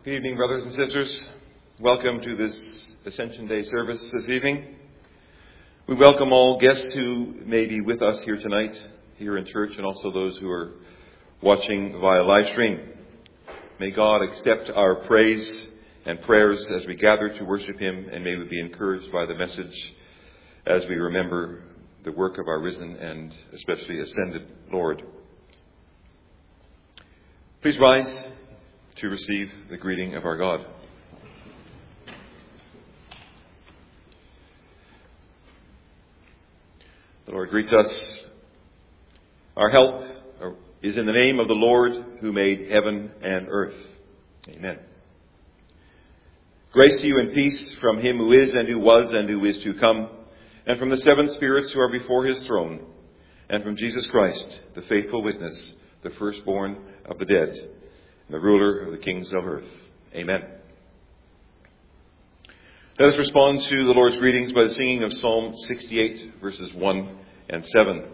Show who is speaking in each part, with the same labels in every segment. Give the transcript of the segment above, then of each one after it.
Speaker 1: Good evening, brothers and sisters. Welcome to this Ascension Day service this evening. We welcome all guests who may be with us here tonight, here in church, and also those who are watching via live stream. May God accept our praise and prayers as we gather to worship Him, and may we be encouraged by the message as we remember the work of our risen and especially ascended Lord. Please rise to receive the greeting of our God. The Lord greets us. Our help is in the name of the Lord who made heaven and earth. Amen. Grace to you and peace from Him who is and who was and who is to come, and from the seven spirits who are before His throne, and from Jesus Christ, the faithful witness, the firstborn of the dead, the ruler of the kings of earth. Amen. Let us respond to the Lord's greetings by the singing of Psalm 68, verses 1 and 7.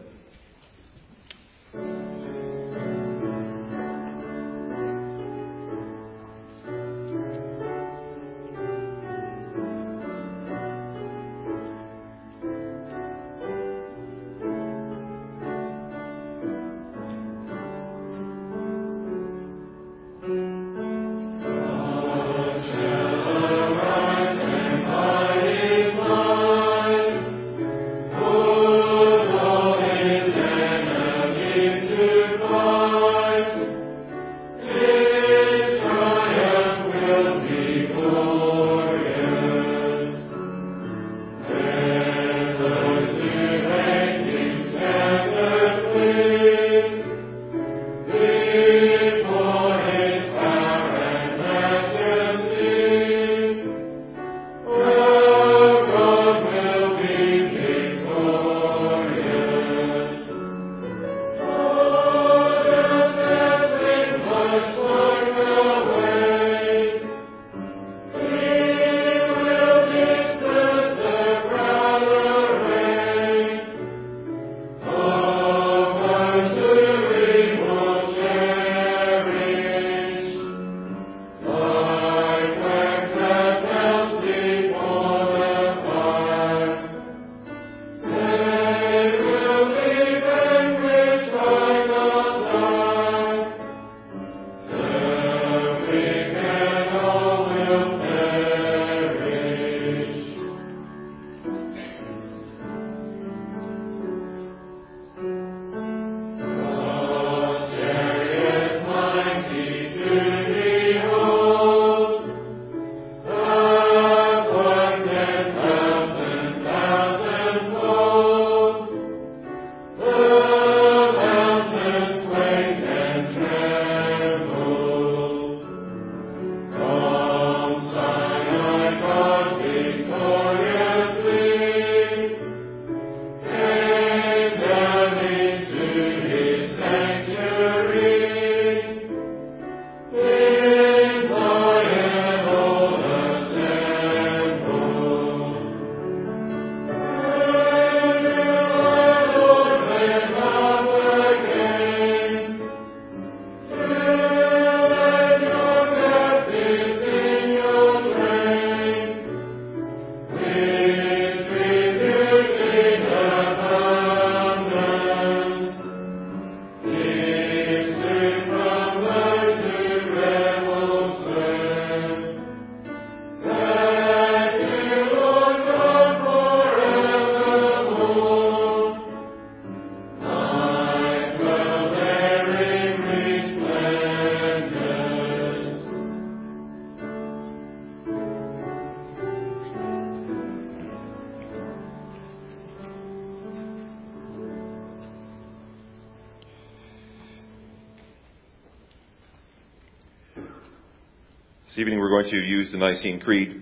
Speaker 1: This evening we're going to use the Nicene Creed.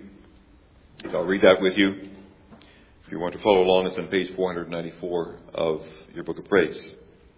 Speaker 1: I'll read that with you. If you want to follow along, it's on page 494 of your Book of Praise.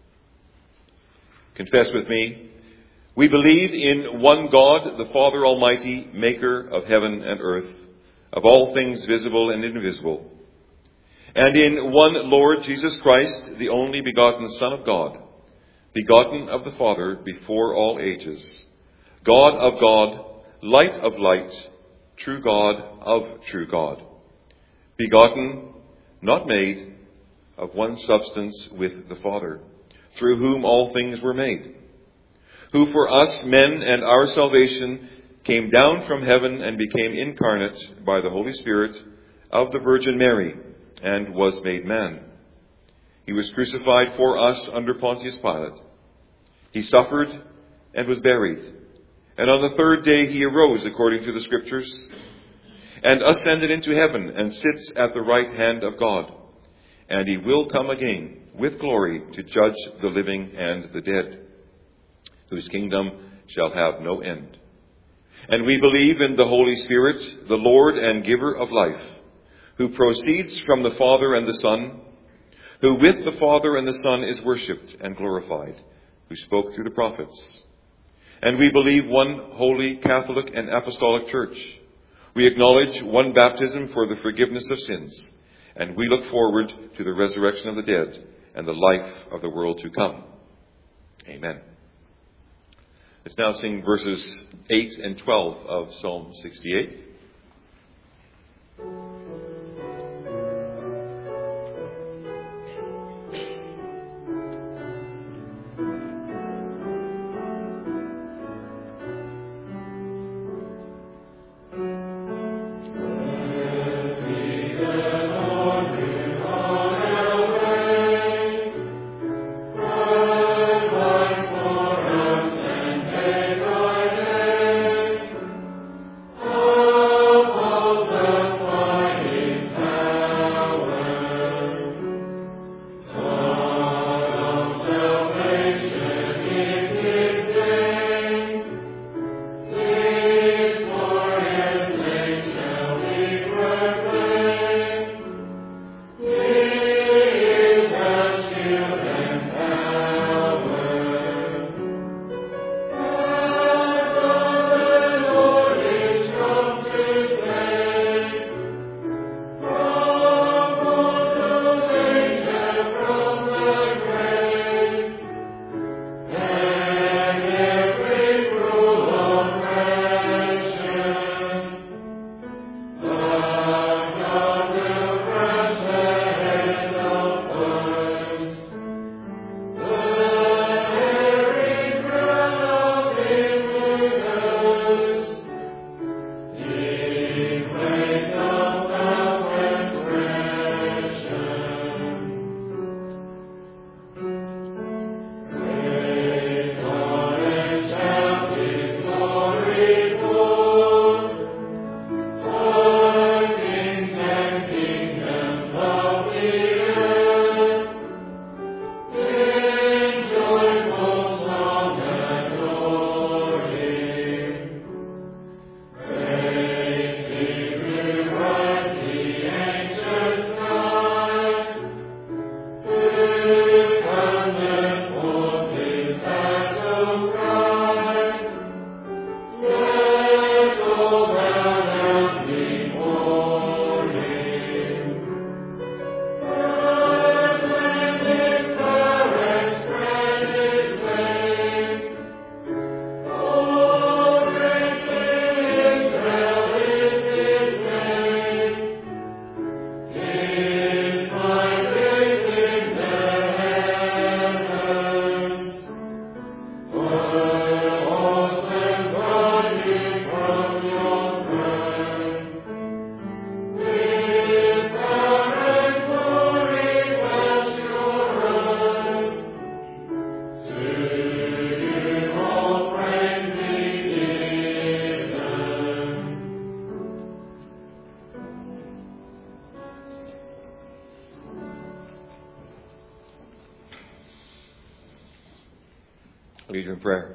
Speaker 1: Confess with me. We believe in one God, the Father Almighty, maker of heaven and earth, of all things visible and invisible, and in one Lord Jesus Christ, the only begotten Son of God, begotten of the Father before all ages, God of God, light of light, true God of true God, begotten, not made, of one substance with the Father, through whom all things were made, who for us men and our salvation came down from heaven and became incarnate by the Holy Spirit of the Virgin Mary, and was made man. He was crucified for us under Pontius Pilate. He suffered and was buried. And on the third day he arose according to the Scriptures, and ascended into heaven, and sits at the right hand of God. And he will come again with glory to judge the living and the dead, whose kingdom shall have no end. And we believe in the Holy Spirit, the Lord and giver of life, who proceeds from the Father and the Son, who with the Father and the Son is worshipped and glorified, who spoke through the prophets. And we believe one holy, Catholic and Apostolic Church. We acknowledge one baptism for the forgiveness of sins, and we look forward to the resurrection of the dead and the life of the world to come. Amen. Let's now sing verses 8 and 12 of Psalm 68. Lead you in prayer.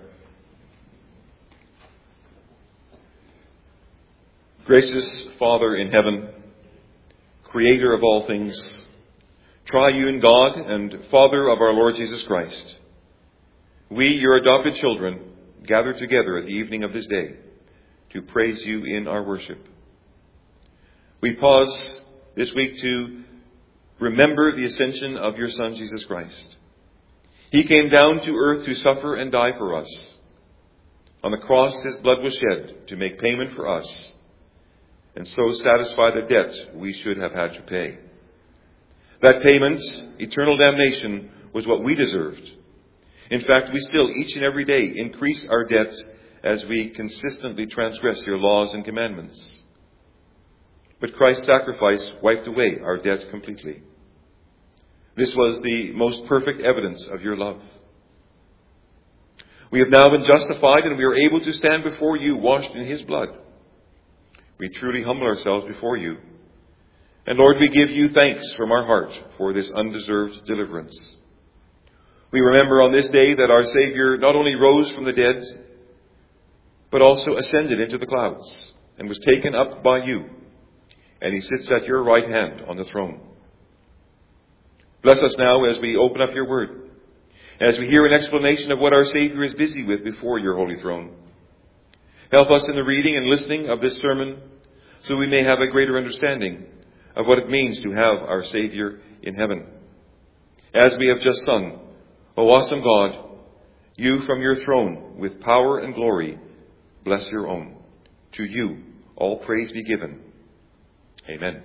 Speaker 1: Gracious Father in heaven, Creator of all things, triune God and Father of our Lord Jesus Christ, we, your adopted children, gather together at the evening of this day to praise you in our worship. We pause this week to remember the ascension of your Son, Jesus Christ. He came down to earth to suffer and die for us. On the cross his blood was shed to make payment for us, and so satisfy the debt we should have had to pay. That payment, eternal damnation, was what we deserved. In fact, we still, each and every day, increase our debt as we consistently transgress your laws and commandments. But Christ's sacrifice wiped away our debt completely. This was the most perfect evidence of your love. We have now been justified, and we are able to stand before you washed in his blood. We truly humble ourselves before you. And Lord, we give you thanks from our heart for this undeserved deliverance. We remember on this day that our Savior not only rose from the dead, but also ascended into the clouds and was taken up by you. And he sits at your right hand on the throne. Bless us now as we open up your word, as we hear an explanation of what our Savior is busy with before your holy throne. Help us in the reading and listening of this sermon so we may have a greater understanding of what it means to have our Savior in heaven. As we have just sung, O awesome God, you from your throne with power and glory bless your own. To you all praise be given. Amen.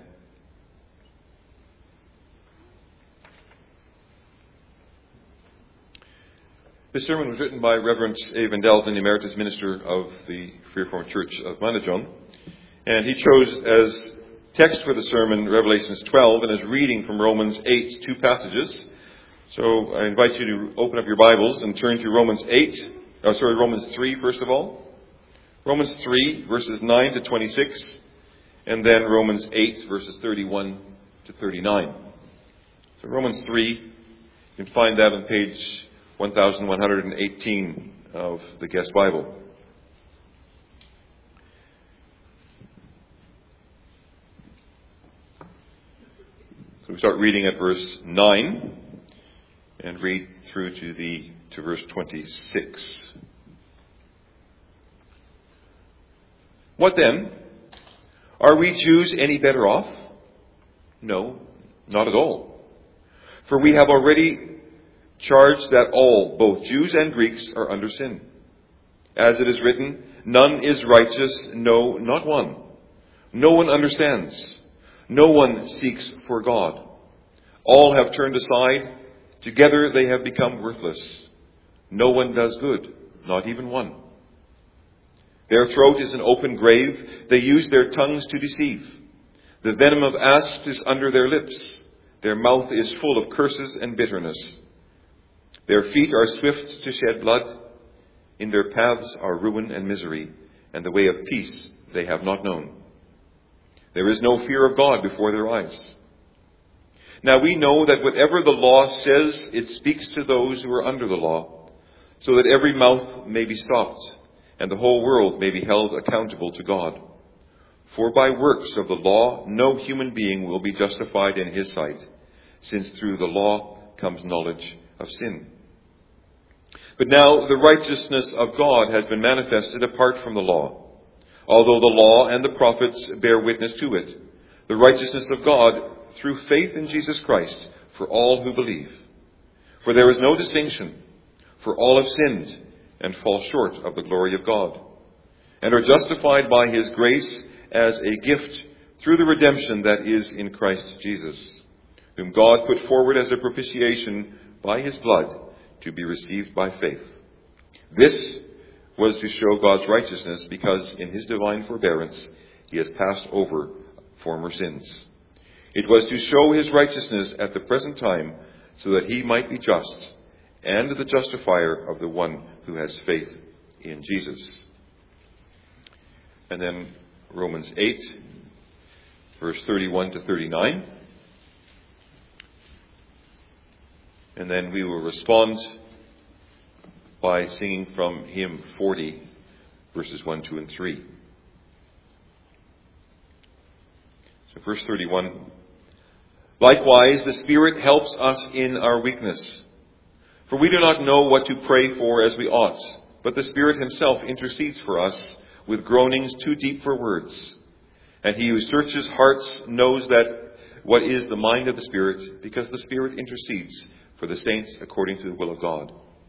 Speaker 1: This sermon was written by Reverend Evan Delton, the Emeritus Minister of the Free Reformed Church of Manajon. And he chose as text for the sermon Revelations 12 and as reading from Romans 8, two passages. So I invite you to open up your Bibles and turn to Romans 3 first of all. Romans 3 verses 9 to 26 and then Romans 8 verses 31 to 39. So Romans 3, you can find that on page 1118 of the Guest Bible. So we start reading at verse 9 and read through to verse 26. What then? Are we Jews any better off? No, not at all. For we have already charged that all, both Jews and Greeks, are under sin. As it is written, none is righteous, no, not one. No one understands. No one seeks for God. All have turned aside. Together they have become worthless. No one does good, not even one. Their throat is an open grave. They use their tongues to deceive. The venom of asps is under their lips. Their mouth is full of curses and bitterness. Their feet are swift to shed blood. In their paths are ruin and misery, and the way of peace they have not known. There is no fear of God before their eyes. Now we know that whatever the law says, it speaks to those who are under the law, so that every mouth may be stopped, and the whole world may be held accountable to God. For by works of the law, no human being will be justified in his sight, since through the law comes knowledge of sin. But now the righteousness of God has been manifested apart from the law. Although the law and the prophets bear witness to it, the righteousness of God through faith in Jesus Christ for all who believe. For there is no distinction, for all have sinned and fall short of the glory of God, and are justified by his grace as a gift through the redemption that is in Christ Jesus, whom God put forward as a propitiation by his blood to be received by faith. This was to show God's righteousness, because in his divine forbearance he has passed over former sins. It was to show his righteousness at the present time, so that he might be just and the justifier of the one who has faith in Jesus. And then Romans 8, verse 31 to 39. And then we will respond by singing from hymn 40, verses 1, 2, and 3. So verse 31. Likewise, the Spirit helps us in our weakness. For we do not know what to pray for as we ought, but the Spirit himself intercedes for us with groanings too deep for words. And he who searches hearts knows that what is the mind of the Spirit, because the Spirit intercedes for the saints according to the will of God.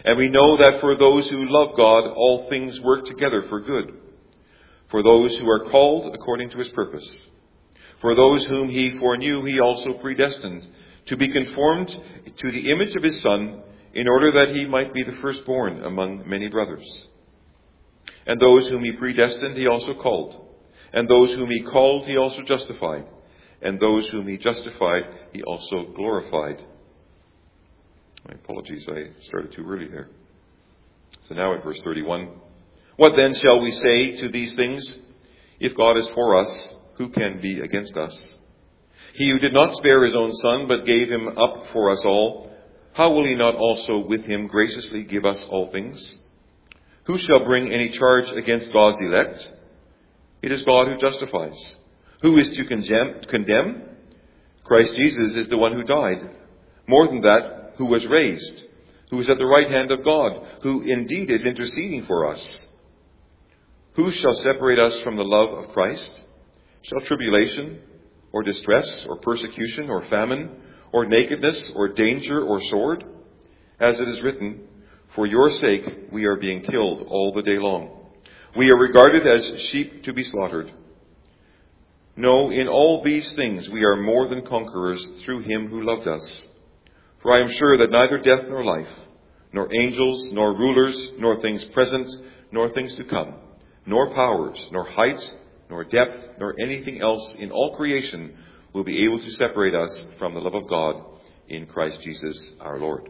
Speaker 1: And we know that for those who love God, all things work together for good, for those who are called according to his purpose. For those whom he foreknew, he also predestined to be conformed to the image of his Son, in order that he might be the firstborn among many brothers. And those whom he predestined, he also called. And those whom he called, he also justified. And those whom he justified, he also glorified. My apologies, I started too early there. So now at verse 31. What then shall we say to these things? If God is for us, who can be against us? He who did not spare his own Son, but gave him up for us all, how will he not also with him graciously give us all things? Who shall bring any charge against God's elect? It is God who justifies. Who is to condemn? Christ Jesus is the one who died. More than that, who was raised, who is at the right hand of God, who indeed is interceding for us. Who shall separate us from the love of Christ? Shall tribulation, or distress, or persecution, or famine, or nakedness, or danger, or sword? As it is written, for your sake we are being killed all the day long. We are regarded as sheep to be slaughtered. No, in all these things we are more than conquerors through him who loved us. For I am sure that neither death nor life, nor angels, nor rulers, nor things present, nor things to come, nor powers, nor height, nor depth, nor anything else in all creation will be able to separate us from the love of God in Christ Jesus our Lord.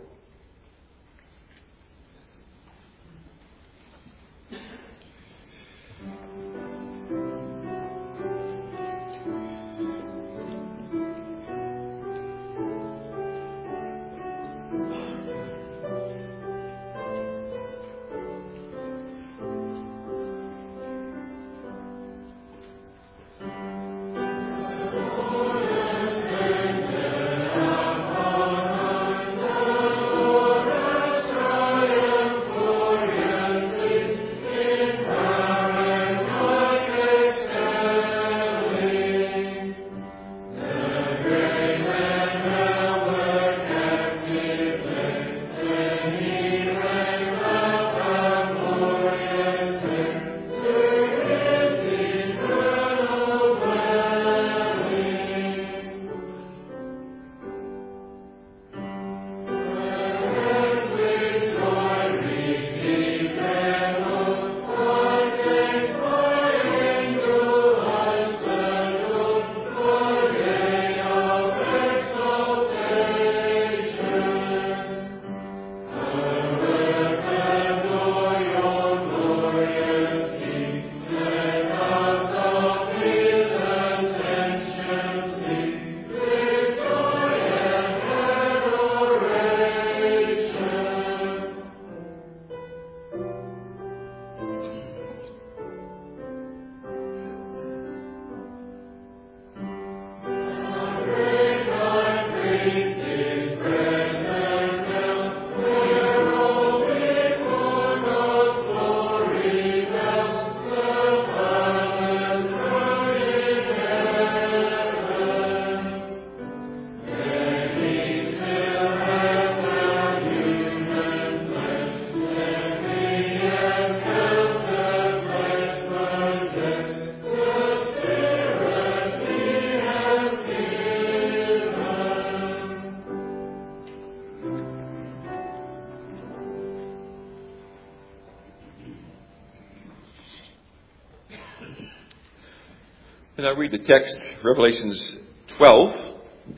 Speaker 1: And I read the text, Revelations 12,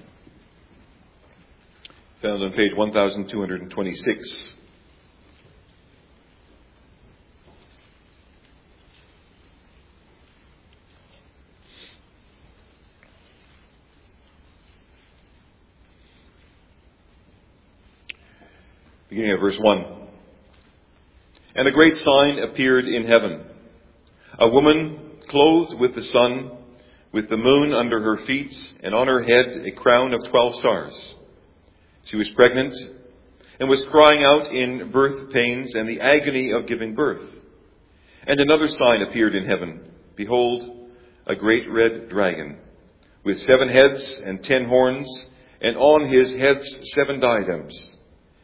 Speaker 1: found on page 1226. Beginning of verse 1. And a great sign appeared in heaven, a woman clothed with the sun, with the moon under her feet, and on her head a crown of 12 stars. She was pregnant and was crying out in birth pains and the agony of giving birth. And another sign appeared in heaven. Behold, a great red dragon, with 7 heads and 10 horns, and on his heads 7 diadems.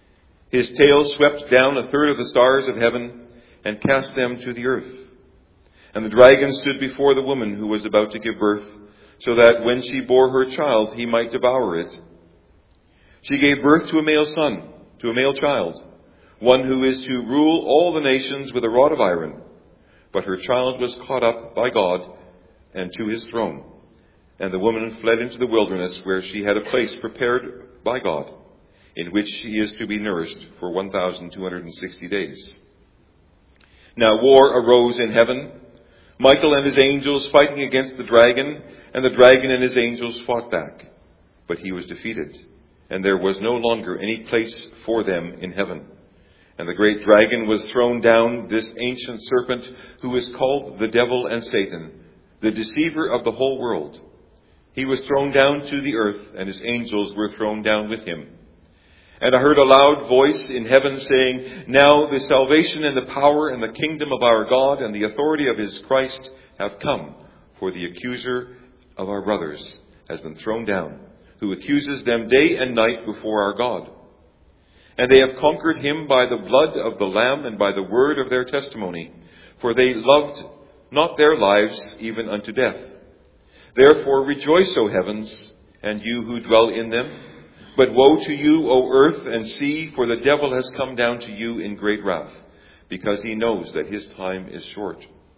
Speaker 1: His tail swept down a third of the stars of heaven and cast them to the earth. And the dragon stood before the woman who was about to give birth, so that when she bore her child, he might devour it. She gave birth to a male son, to a male child, one who is to rule all the nations with a rod of iron. But her child was caught up by God and to his throne. And the woman fled into the wilderness, where she had a place prepared by God, in which she is to be nourished for 1,260 days. Now war arose in heaven, Michael and his angels fighting against the dragon, and the dragon and his angels fought back. But he was defeated, and there was no longer any place for them in heaven. And the great dragon was thrown down, this ancient serpent, who is called the devil and Satan, the deceiver of the whole world. He was thrown down to the earth, and his angels were thrown down with him. And I heard a loud voice in heaven saying, Now the salvation and the power and the kingdom of our God and the authority of his Christ have come, for the accuser of our brothers has been thrown down, who accuses them day and night before our God. And they have conquered him by the blood of the Lamb and by the word of their testimony, for they loved not their lives even unto death. Therefore rejoice, O heavens, and you who dwell in them. But woe to you, O earth and sea, for the devil has come down to you in great wrath, because he knows that his time is short.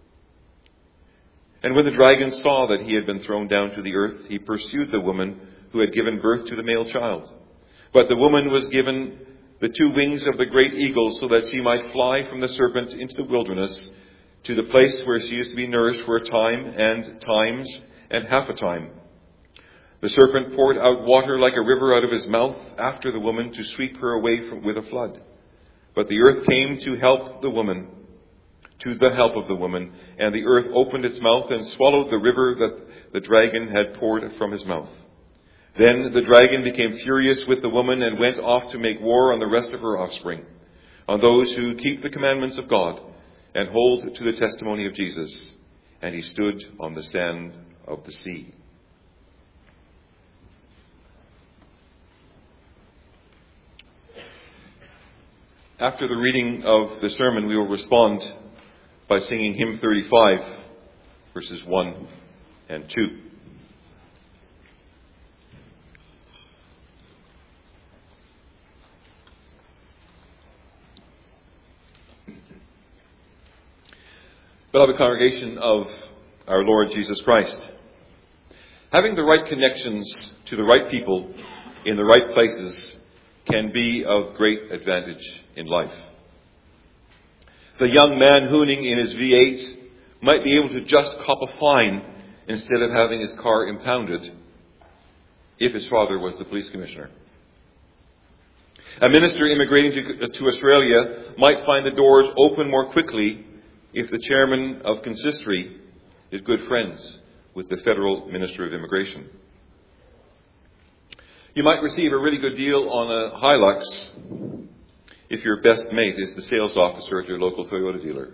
Speaker 1: And when the dragon saw that he had been thrown down to the earth, he pursued the woman who had given birth to the male child. But the woman was given the 2 wings of the great eagle, so that she might fly from the serpent into the wilderness, to the place where she is to be nourished for a time and times and half a time. The serpent poured out water like a river out of his mouth after the woman, to sweep her away with a flood. But the earth came to the help of the woman, and the earth opened its mouth and swallowed the river that the dragon had poured from his mouth. Then the dragon became furious with the woman and went off to make war on the rest of her offspring, on those who keep the commandments of God and hold to the testimony of Jesus. And he stood on the sand of the sea. After the reading of the sermon, we will respond by singing hymn 35, verses 1 and 2. Beloved congregation of our Lord Jesus Christ, having the right connections to the right people in the right places can be of great advantage in life. The young man hooning in his V8 might be able to just cop a fine instead of having his car impounded if his father was the police commissioner. A minister immigrating to Australia might find the doors open more quickly if the chairman of consistory is good friends with the federal minister of immigration. You might receive a really good deal on a Hilux if your best mate is the sales officer at your local Toyota dealer.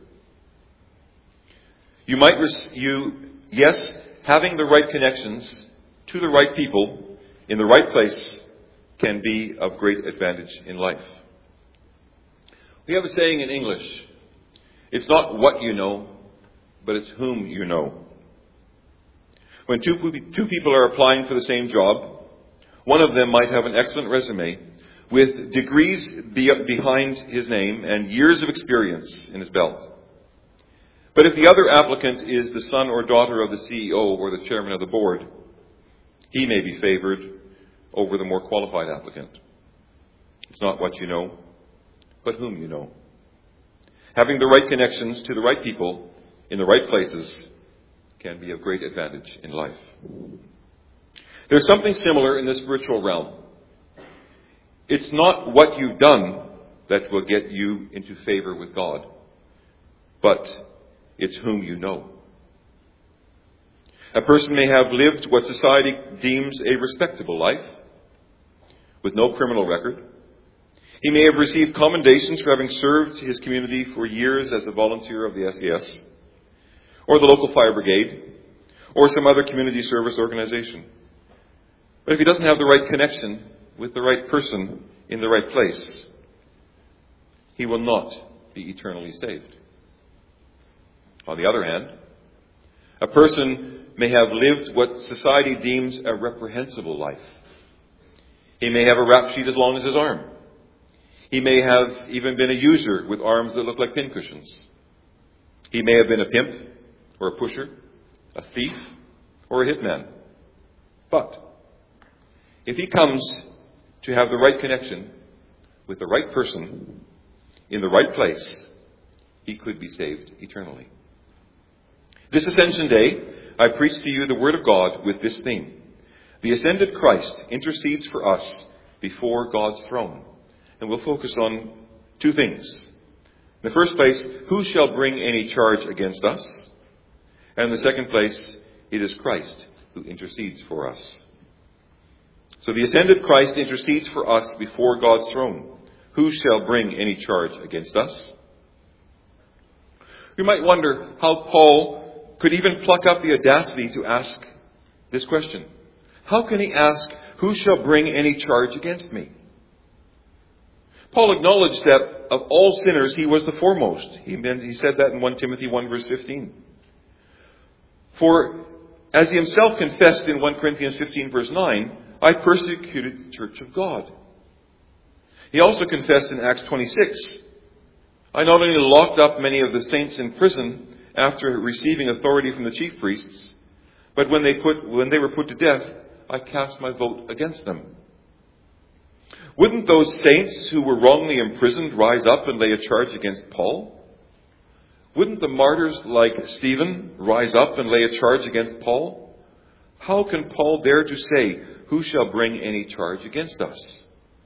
Speaker 1: Having the right connections to the right people in the right place can be of great advantage in life. We have a saying in English, it's not what you know, but it's whom you know. When two people are applying for the same job, one of them might have an excellent resume with degrees behind his name and years of experience in his belt. But if the other applicant is the son or daughter of the CEO or the chairman of the board, he may be favored over the more qualified applicant. It's not what you know, but whom you know. Having the right connections to the right people in the right places can be of great advantage in life. There's something similar in the spiritual realm. It's not what you've done that will get you into favor with God, but it's whom you know. A person may have lived what society deems a respectable life, with no criminal record. He may have received commendations for having served his community for years as a volunteer of the SES, or the local fire brigade, or some other community service organization. But if he doesn't have the right connection with the right person in the right place, he will not be eternally saved. On the other hand, a person may have lived what society deems a reprehensible life. He may have a rap sheet as long as his arm. He may have even been a user with arms that look like pincushions. He may have been a pimp or a pusher, a thief or a hitman. But if he comes to have the right connection with the right person in the right place, he could be saved eternally. This Ascension Day, I preach to you the Word of God with this theme. The ascended Christ intercedes for us before God's throne. And we'll focus on two things. In the first place, who shall bring any charge against us? And in the second place, it is Christ who intercedes for us. So the ascended Christ intercedes for us before God's throne. Who shall bring any charge against us? We might wonder how Paul could even pluck up the audacity to ask this question. How can he ask, who shall bring any charge against me? Paul acknowledged that of all sinners, he was the foremost. He said that in 1 Timothy 1 verse 15. For as he himself confessed in 1 Corinthians 15 verse 9, I persecuted the church of God. He also confessed in Acts 26, I not only locked up many of the saints in prison after receiving authority from the chief priests, but when they were put to death, I cast my vote against them. Wouldn't those saints who were wrongly imprisoned rise up and lay a charge against Paul? Wouldn't the martyrs like Stephen rise up and lay a charge against Paul? How can Paul dare to say, who shall bring any charge against us?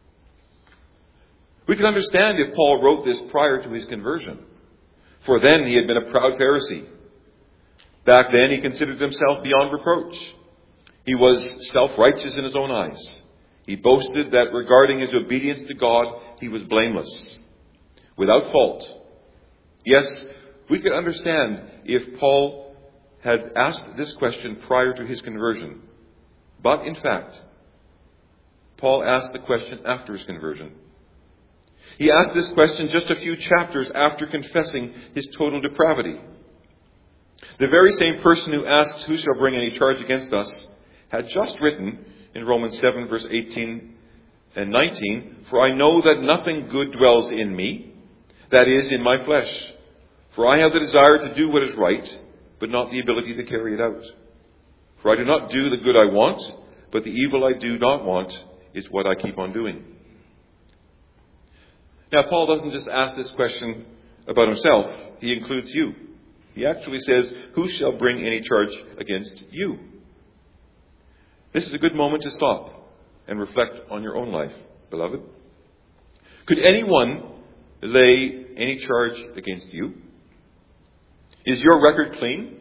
Speaker 1: We can understand if Paul wrote this prior to his conversion. For then he had been a proud Pharisee. Back then he considered himself beyond reproach. He was self-righteous in his own eyes. He boasted that regarding his obedience to God, he was blameless, without fault. Yes, we could understand if Paul had asked this question prior to his conversion. But in fact, Paul asked the question after his conversion. He asked this question just a few chapters after confessing his total depravity. The very same person who asks, who shall bring any charge against us, had just written in Romans 7 verse 18 and 19, for I know that nothing good dwells in me, that is, in my flesh. For I have the desire to do what is right, but not the ability to carry it out. For I do not do the good I want, but the evil I do not want is what I keep on doing. Now, Paul doesn't just ask this question about himself. He includes you. He actually says, who shall bring any charge against you? This is a good moment to stop and reflect on your own life, beloved. Could anyone lay any charge against you? Is your record clean?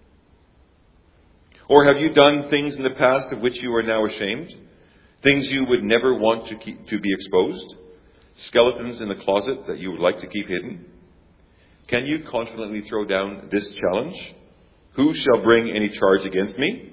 Speaker 1: Or have you done things in the past of which you are now ashamed? Things you would never want to be exposed? Skeletons in the closet that you would like to keep hidden? Can you confidently throw down this challenge? Who shall bring any charge against me?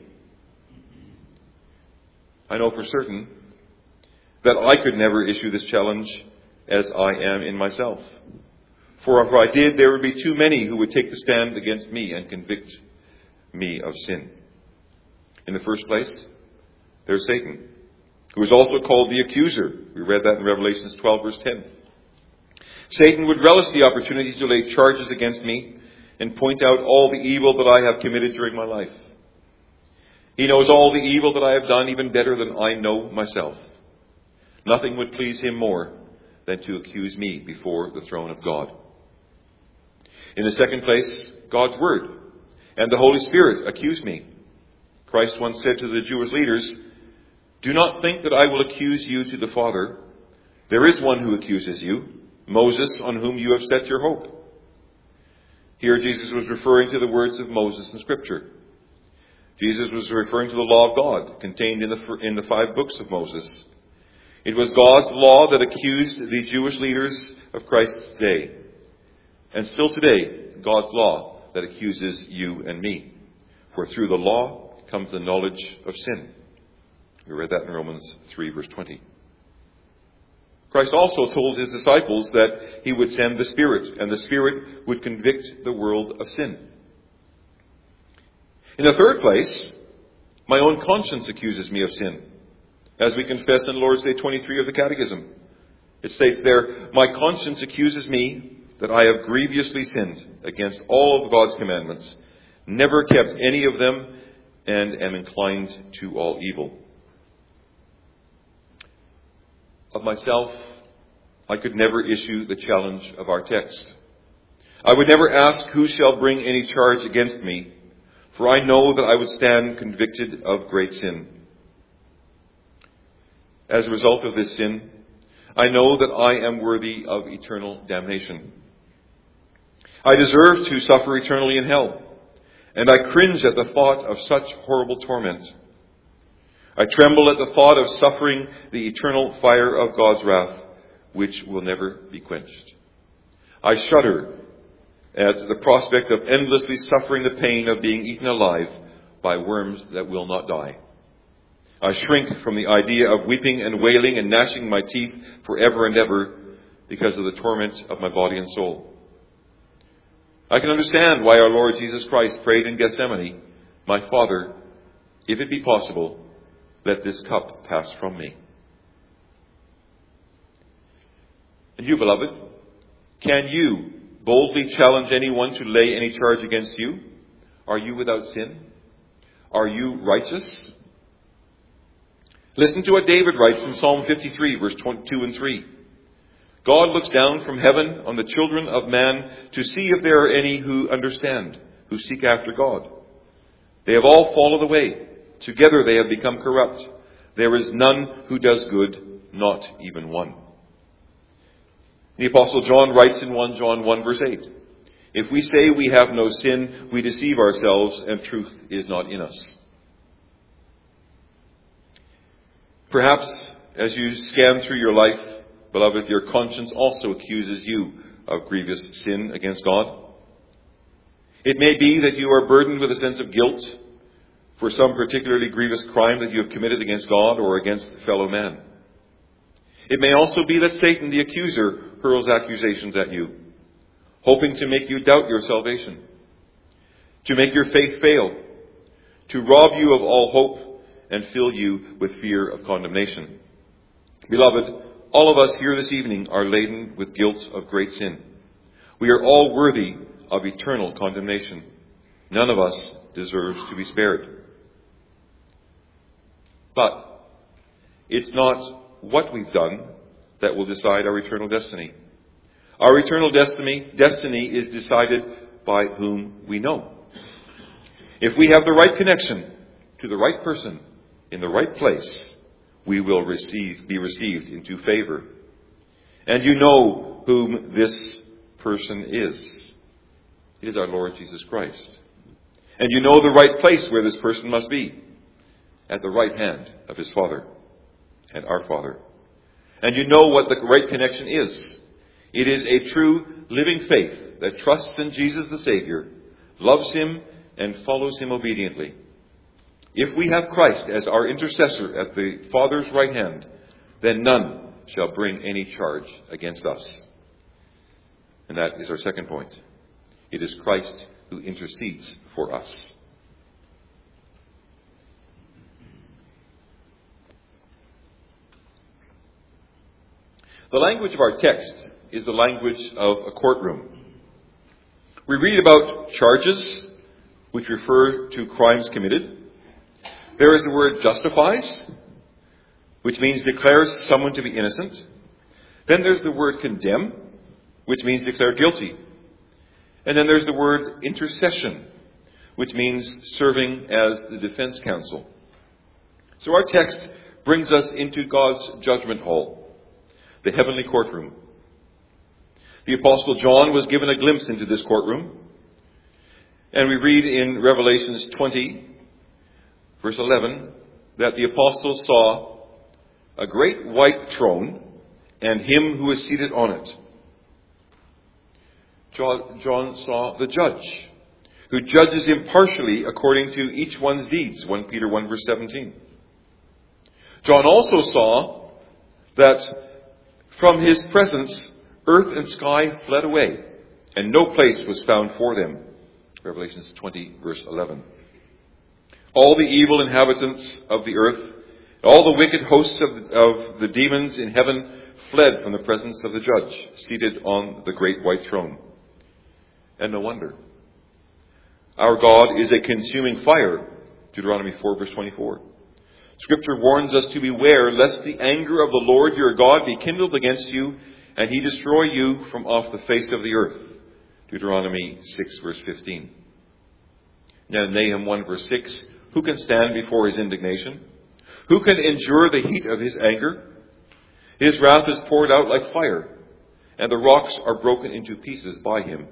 Speaker 1: I know for certain that I could never issue this challenge as I am in myself. For if I did, there would be too many who would take the stand against me and convict me of sin. In the first place, there's Satan, who is also called the accuser. We read that in Revelation 12 verse 10. Satan would relish the opportunity to lay charges against me and point out all the evil that I have committed during my life. He knows all the evil that I have done even better than I know myself. Nothing would please him more than to accuse me before the throne of God. In the second place, God's Word and the Holy Spirit accuse me. Christ once said to the Jewish leaders, do not think that I will accuse you to the Father. There is one who accuses you, Moses, on whom you have set your hope. Here Jesus was referring to the words of Moses in Scripture. Jesus was referring to the law of God contained in the 5 books of Moses. It was God's law that accused the Jewish leaders of Christ's day. And still today, God's law that accuses you and me. For through the law comes the knowledge of sin. We read that in Romans 3 verse 20. Christ also told his disciples that he would send the Spirit, and the Spirit would convict the world of sin. In the third place, my own conscience accuses me of sin, as we confess in Lord's Day 23 of the Catechism. It states there, "My conscience accuses me that I have grievously sinned against all of God's commandments, never kept any of them, and am inclined to all evil." Of myself, I could never issue the challenge of our text. I would never ask, "Who shall bring any charge against me?" For I know that I would stand convicted of great sin. As a result of this sin, I know that I am worthy of eternal damnation. I deserve to suffer eternally in hell, and I cringe at the thought of such horrible torment. I tremble at the thought of suffering the eternal fire of God's wrath, which will never be quenched. I shudder at the prospect of endlessly suffering the pain of being eaten alive by worms that will not die. I shrink from the idea of weeping and wailing and gnashing my teeth forever and ever because of the torment of my body and soul. I can understand why our Lord Jesus Christ prayed in Gethsemane, "My Father, if it be possible, let this cup pass from me." And you, beloved, can you boldly challenge anyone to lay any charge against you? Are you without sin? Are you righteous? Listen to what David writes in Psalm 53, verse 2 and 3. "God looks down from heaven on the children of man to see if there are any who understand, who seek after God. They have all fallen away. Together they have become corrupt. There is none who does good, not even one." The Apostle John writes in 1 John 1 verse 8, "If we say we have no sin, we deceive ourselves, and truth is not in us." Perhaps as you scan through your life, beloved, your conscience also accuses you of grievous sin against God. It may be that you are burdened with a sense of guilt for some particularly grievous crime that you have committed against God or against fellow man. It may also be that Satan, the accuser, hurls accusations at you, hoping to make you doubt your salvation, to make your faith fail, to rob you of all hope and fill you with fear of condemnation. Beloved, all of us here this evening are laden with guilt of great sin. We are all worthy of eternal condemnation. None of us deserves to be spared. But it's not what we've done that will decide our eternal destiny. Our eternal destiny is decided by whom we know. If we have the right connection to the right person in the right place, we will be received into favor. And you know whom this person is. It is our Lord Jesus Christ. And you know the right place where this person must be, at the right hand of his Father and our Father. And you know what the right connection is. It is a true living faith that trusts in Jesus the Savior, loves him, and follows him obediently. If we have Christ as our intercessor at the Father's right hand, then none shall bring any charge against us. And that is our second point. It is Christ who intercedes for us. The language of our text is the language of a courtroom. We read about charges which refer to crimes committed. There is the word justifies, which means declares someone to be innocent. Then there's the word condemn, which means declare guilty. And then there's the word intercession, which means serving as the defense counsel. So our text brings us into God's judgment hall, the heavenly courtroom. The Apostle John was given a glimpse into this courtroom. And we read in Revelations 20, verse 11, that the Apostle saw a great white throne and him who is seated on it. John saw the judge, who judges impartially according to each one's deeds, 1 Peter 1 verse 17. John also saw that From his presence, earth and sky fled away, and no place was found for them. Revelation 20, verse 11. All the evil inhabitants of the earth, all the wicked hosts of the demons in heaven fled from the presence of the judge, seated on the great white throne. And no wonder. Our God is a consuming fire, Deuteronomy 4, verse 24. Scripture warns us to beware lest the anger of the Lord your God be kindled against you, and he destroy you from off the face of the earth, Deuteronomy 6, verse 15. Now, Nahum 1, verse 6, who can stand before his indignation? Who can endure the heat of his anger? His wrath is poured out like fire, and the rocks are broken into pieces by him.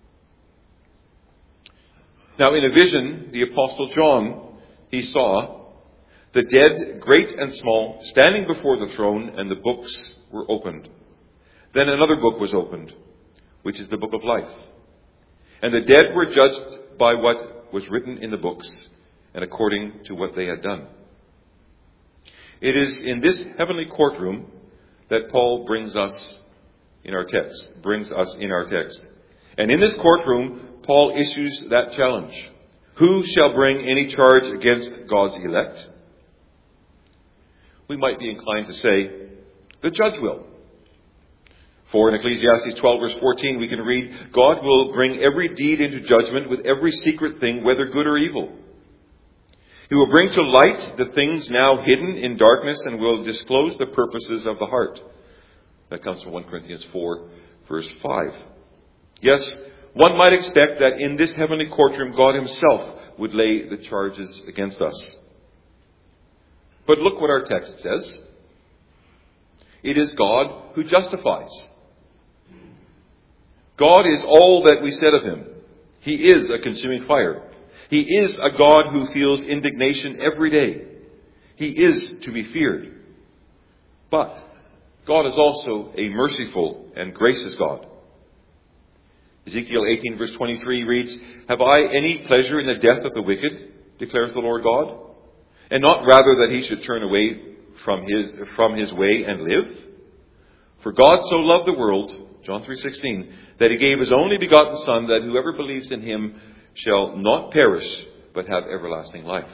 Speaker 1: Now, in a vision, the Apostle John, he saw the dead, great and small, standing before the throne, and the books were opened. Then another book was opened, which is the book of life. And the dead were judged by what was written in the books, and according to what they had done. It is in this heavenly courtroom that Paul brings us in our text. And in this courtroom, Paul issues that challenge. Who shall bring any charge against God's elect? We might be inclined to say, the judge will. For in Ecclesiastes 12, verse 14, we can read, God will bring every deed into judgment with every secret thing, whether good or evil. He will bring to light the things now hidden in darkness and will disclose the purposes of the heart. That comes from 1 Corinthians 4, verse 5. Yes, one might expect that in this heavenly courtroom, God himself would lay the charges against us. But look what our text says. It is God who justifies. God is all that we said of him. He is a consuming fire. He is a God who feels indignation every day. He is to be feared. But God is also a merciful and gracious God. Ezekiel 18, verse 23 reads, Have I any pleasure in the death of the wicked, declares the Lord God, and not rather that he should turn away from his way and live? For God so loved the world, John 3:16, that he gave his only begotten Son, that whoever believes in him shall not perish, but have everlasting life.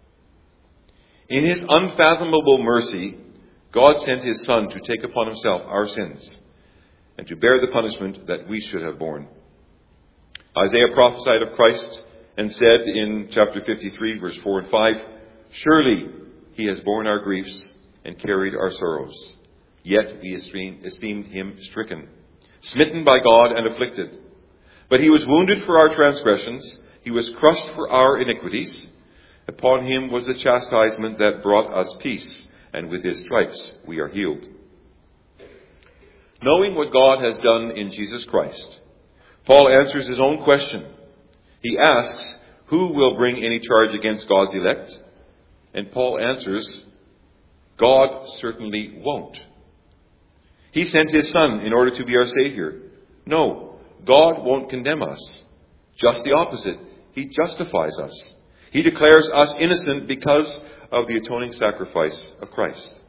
Speaker 1: In his unfathomable mercy, God sent his Son to take upon himself our sins, and to bear the punishment that we should have borne. Isaiah prophesied of Christ and said in chapter 53, verse 4 and 5, Surely he has borne our griefs and carried our sorrows. Yet we esteemed him stricken, smitten by God and afflicted. But he was wounded for our transgressions. He was crushed for our iniquities. Upon him was the chastisement that brought us peace, and with his stripes we are healed. Knowing what God has done in Jesus Christ, Paul answers his own question. He asks, who will bring any charge against God's elect? And Paul answers, God certainly won't. He sent his Son in order to be our Savior. No, God won't condemn us. Just the opposite. He justifies us. He declares us innocent because of the atoning sacrifice of Christ.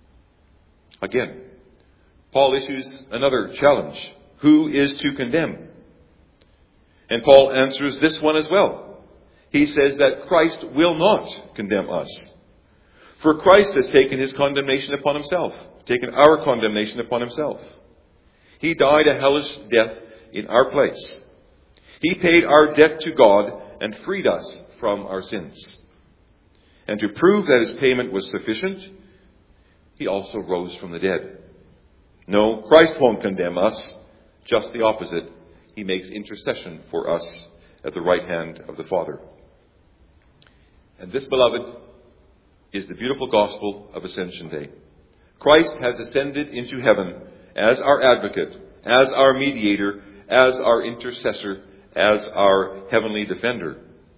Speaker 1: Again, Paul issues another challenge. Who is to condemn? And Paul answers this one as well. He says that Christ will not condemn us. For Christ has taken his condemnation upon himself, taken our condemnation upon himself. He died a hellish death in our place. He paid our debt to God and freed us from our sins. And to prove that his payment was sufficient, he also rose from the dead. No, Christ won't condemn us. Just the opposite. He makes intercession for us at the right hand of the Father. And this, beloved, is the beautiful gospel of Ascension Day. Christ has ascended into heaven as our advocate, as our mediator, as our intercessor, as our heavenly defender.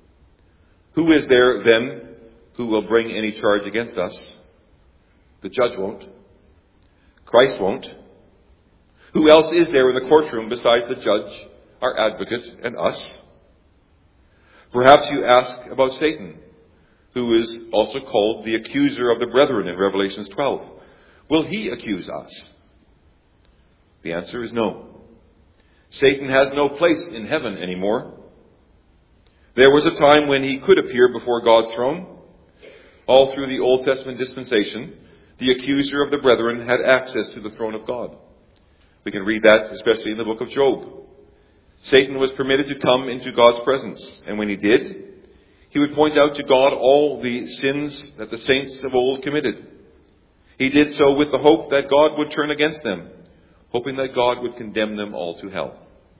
Speaker 1: Who is there then who will bring any charge against us? The judge won't. Christ won't. Who else is there in the courtroom besides the judge, our advocate, and us? Perhaps you ask about Satan, who is also called the accuser of the brethren in Revelation 12. Will he accuse us? The answer is no. Satan has no place in heaven anymore. There was a time when he could appear before God's throne. All through the Old Testament dispensation, the accuser of the brethren had access to the throne of God. We can read that especially in the book of Job. Satan was permitted to come into God's presence, and when he did, he would point out to God all the sins that the saints of old committed. He did so with the hope that God would turn against them, hoping that God would condemn them all to hell.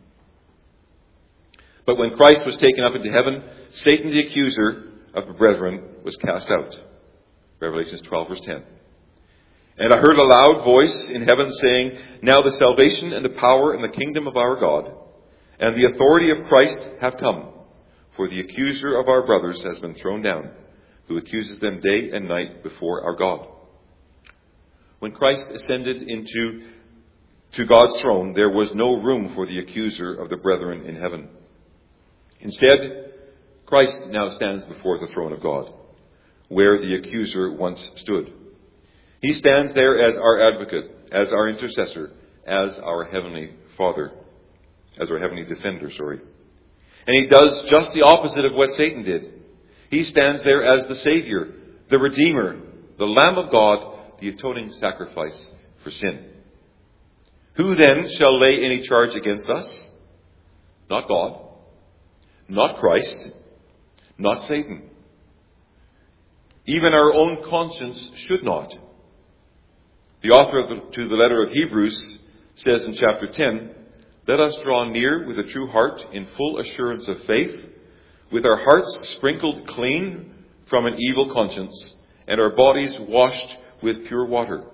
Speaker 1: But when Christ was taken up into heaven, Satan, the accuser of the brethren, was cast out. Revelation 12, verse 10. And I heard a loud voice in heaven saying, Now the salvation and the power and the kingdom of our God and the authority of Christ have come. For the accuser of our brothers has been thrown down, who accuses them day and night before our God. When Christ ascended to God's throne, there was no room for the accuser of the brethren in heaven. Instead, Christ now stands before the throne of God, where the accuser once stood. He stands there as our advocate, as our intercessor, as our heavenly Father, as our heavenly defender, And he does just the opposite of what Satan did. He stands there as the Savior, the Redeemer, the Lamb of God, the atoning sacrifice for sin. Who then shall lay any charge against us? Not God, not Christ, not Satan. Even our own conscience should not. The author to the letter of Hebrews says in chapter 10, Let us draw near with a true heart in full assurance of faith, with our hearts sprinkled clean from an evil conscience, and our bodies washed with pure water.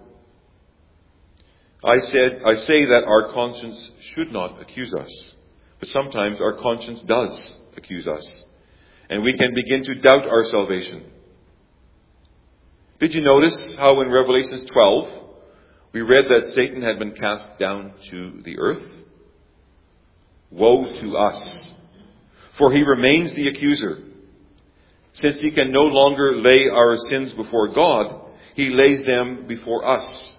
Speaker 1: I say that our conscience should not accuse us, but sometimes our conscience does accuse us, and we can begin to doubt our salvation. Did you notice how in Revelation 12 we read that Satan had been cast down to the earth? Woe to us, for he remains the accuser. Since he can no longer lay our sins before God, he lays them before us.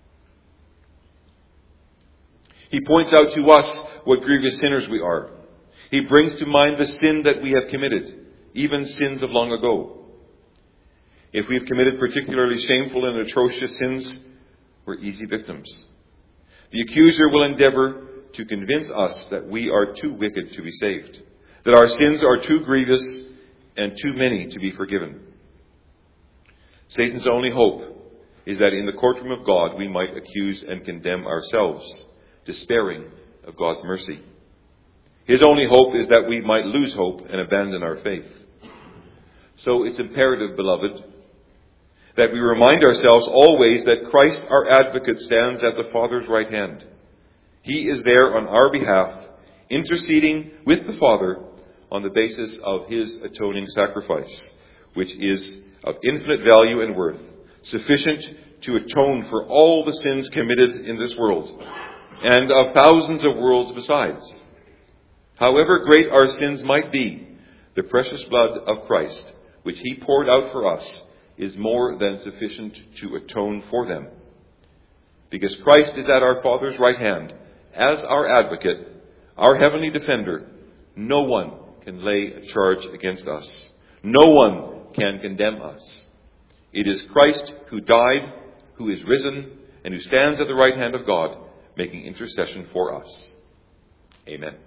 Speaker 1: He points out to us what grievous sinners we are. He brings to mind the sin that we have committed, even sins of long ago. If we have committed particularly shameful and atrocious sins, we're easy victims. The accuser will endeavor to convince us that we are too wicked to be saved, that our sins are too grievous and too many to be forgiven. Satan's only hope is that in the courtroom of God we might accuse and condemn ourselves, despairing of God's mercy. His only hope is that we might lose hope and abandon our faith. So it's imperative, beloved, that we remind ourselves always that Christ, our advocate, stands at the Father's right hand. He is there on our behalf, interceding with the Father on the basis of his atoning sacrifice, which is of infinite value and worth, sufficient to atone for all the sins committed in this world, and of thousands of worlds besides. However great our sins might be, the precious blood of Christ, which he poured out for us, is more than sufficient to atone for them. Because Christ is at our Father's right hand, as our advocate, our heavenly defender, no one can lay a charge against us. No one can condemn us. It is Christ who died, who is risen, and who stands at the right hand of God, making intercession for us. Amen.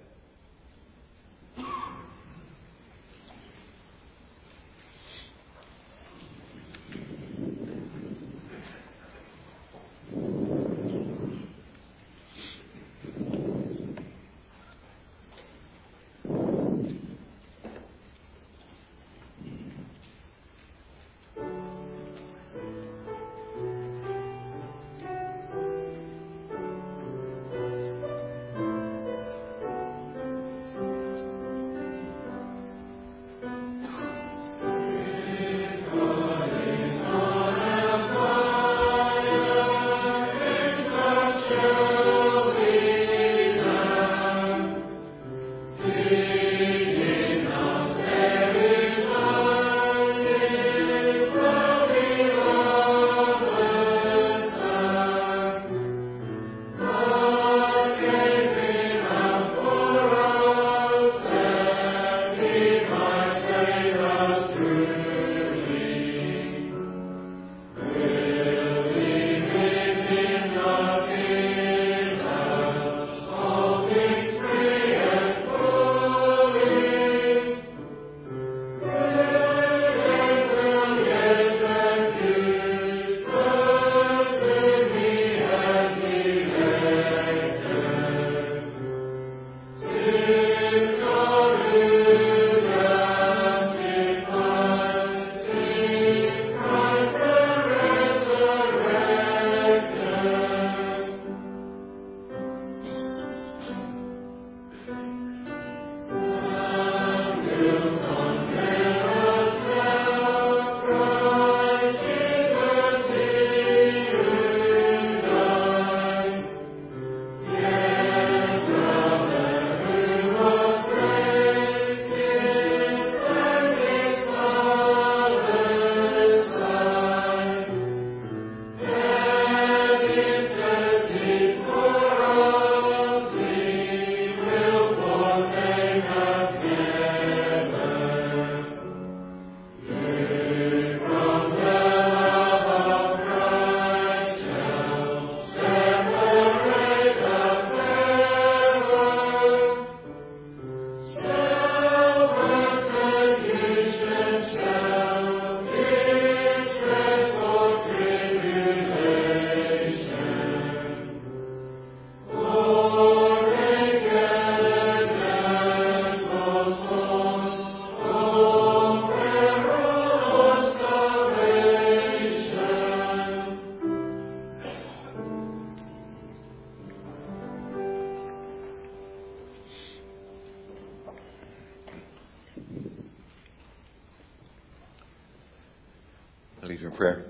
Speaker 1: receive your prayer.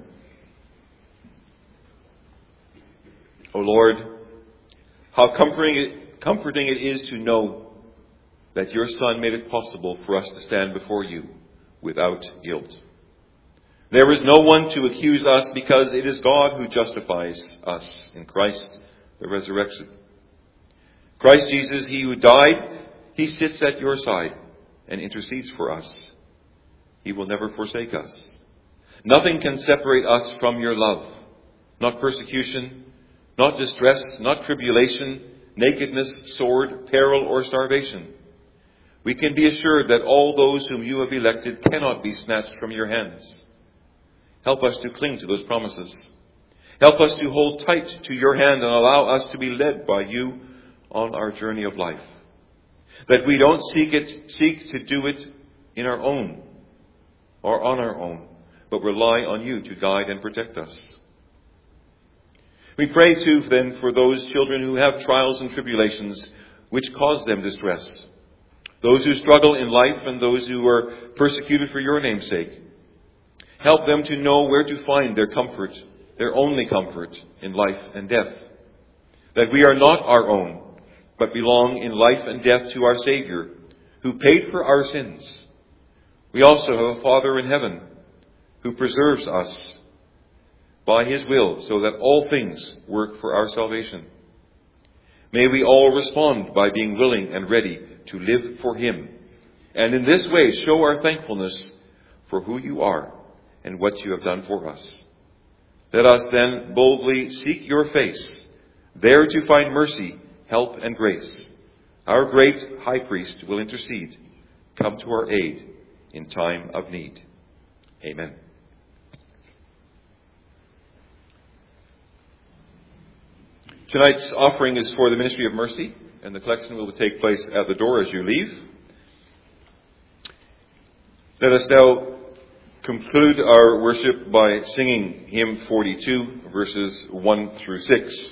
Speaker 1: O Lord, how comforting it is to know that your Son made it possible for us to stand before you without guilt. There is no one to accuse us because it is God who justifies us in Christ, the resurrection. Christ Jesus, he who died, he sits at your side and intercedes for us. He will never forsake us. Nothing can separate us from your love. Not persecution, not distress, not tribulation, nakedness, sword, peril, or starvation. We can be assured that all those whom you have elected cannot be snatched from your hands. Help us to cling to those promises. Help us to hold tight to your hand and allow us to be led by you on our journey of life. That we don't seek to do it in our own or on our own, but rely on you to guide and protect us. We pray too then for those children who have trials and tribulations which cause them distress. Those who struggle in life and those who are persecuted for your name's sake. Help them to know where to find their comfort, their only comfort in life and death. That we are not our own, but belong in life and death to our Savior, who paid for our sins. We also have a Father in heaven, who preserves us by his will, so that all things work for our salvation. May we all respond by being willing and ready to live for him, and in this way show our thankfulness for who you are and what you have done for us. Let us then boldly seek your face, there to find mercy, help, and grace. Our great high priest will intercede. Come to our aid in time of need. Amen. Tonight's offering is for the Ministry of Mercy, and the collection will take place at the door as you leave. Let us now conclude our worship by singing hymn 42, verses 1 through 6.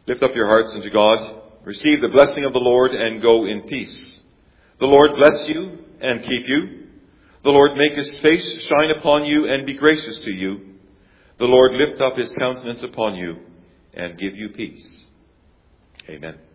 Speaker 1: Lift up your hearts unto God. Receive the blessing of the Lord and go in peace. The Lord bless you and keep you. The Lord make his face shine upon you and be gracious to you. The Lord lift up his countenance upon you and give you peace. Amen.